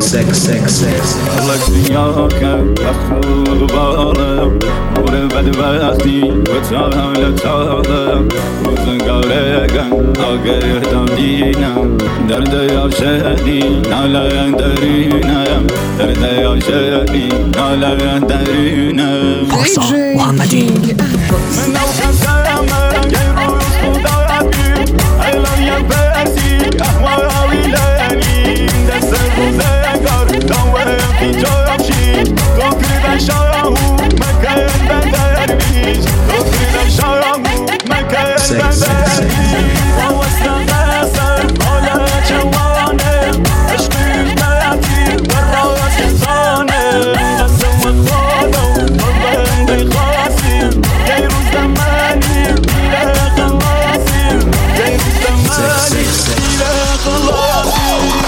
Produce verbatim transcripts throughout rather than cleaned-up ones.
sex, sex, sex. لك سياك أخذ بالك نور بدبختي وتعالى تعالى وزنقارك أغير دمدينا درد يعشقني نالا درينا درد يعشقني نالا درينا پارسا محمدی من لو كسامة يروح خداتي أيلا يباسي أهوى ويلاني دس الوزاقر دوام في جوشي تقريبا شاهو مكان بدربيش تقريبا شاهو مكان بدربيش وهو استغاثر على جوانب عشقي بلاتي والراس يصانب غسل وخوضو والبند خاسر غير زماني إلى خلاصي غير زماني إلى خلاصي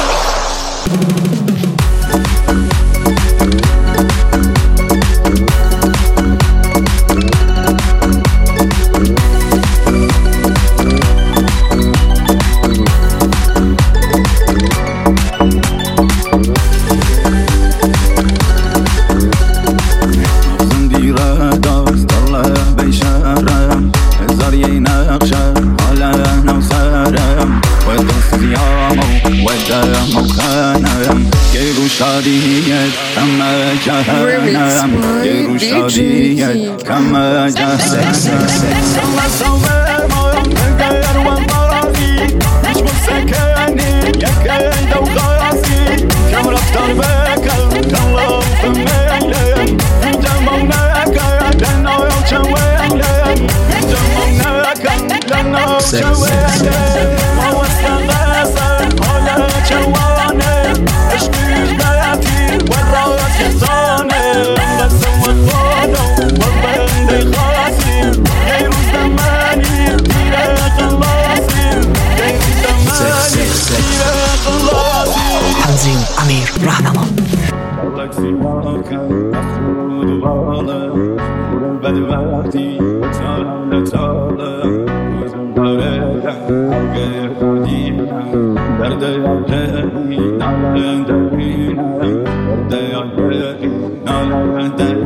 شادية كما جهنم غير شادية كما جهنم الله سوامة غير ومرضي مش مسكاني يا كيد وغاسي كم رفتار بكر الله فميلم جمعناك لنا وشويلم جمعناك لنا وشويلم وهو استغاثر على جوانب عشقي بلاتي والراس يصانب بس وخوضو والبند خاسر غير زماني إلى خلاصي غير زماني إلى خلاصي تنظیم امیر رهنما لك سواك أخذ بالك بدبختي وتعالى تعالى وزنقارك غير دينا درد يعجبني نالا درينا درد يعجبني نالا درينا